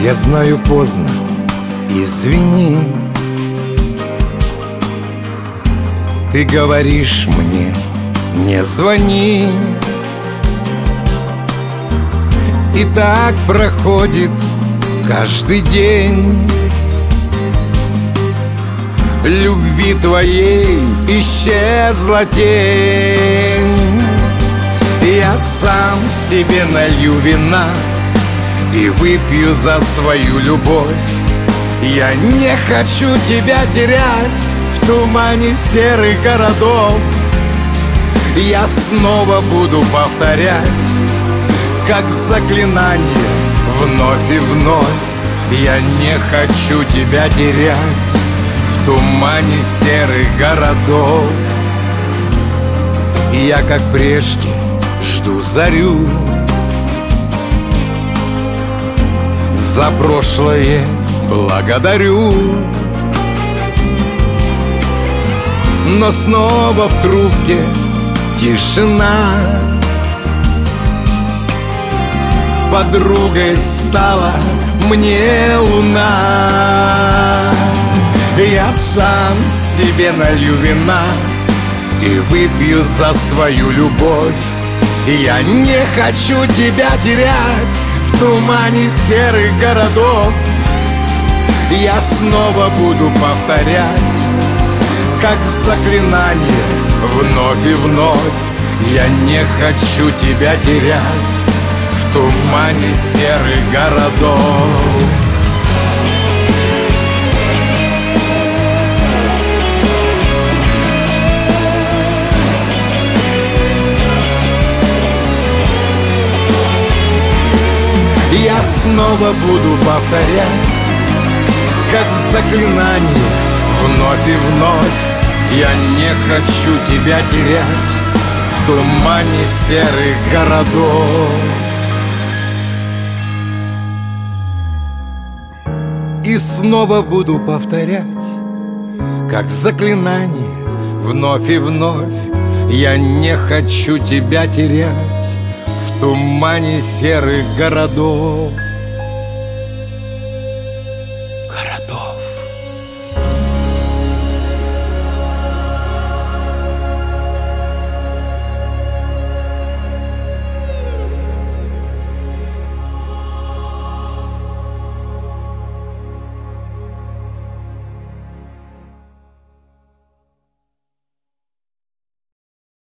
Я знаю, поздно, извини. Ты говоришь мне, не звони. И так проходит каждый день. Любви твоей исчезла тень. Я сам себе налью вина и выпью за свою любовь. Я не хочу тебя терять в тумане серых городов. Я снова буду повторять, как заклинание, вновь и вновь. Я не хочу тебя терять в тумане серых городов. И я, как прежде, жду зарю. За прошлое благодарю. Но снова в трубке тишина. Подругой стала мне луна. Я сам себе налью вина и выпью за свою любовь. Я не хочу тебя терять в тумане серых городов. Я снова буду повторять, как заклинание, вновь и вновь. Я не хочу тебя терять в тумане серых городов. Я снова буду повторять, как заклинание, вновь и вновь. Я не хочу тебя терять в тумане серых городов. И снова буду повторять, как заклинание, вновь и вновь. Я не хочу тебя терять в тумане серых городов.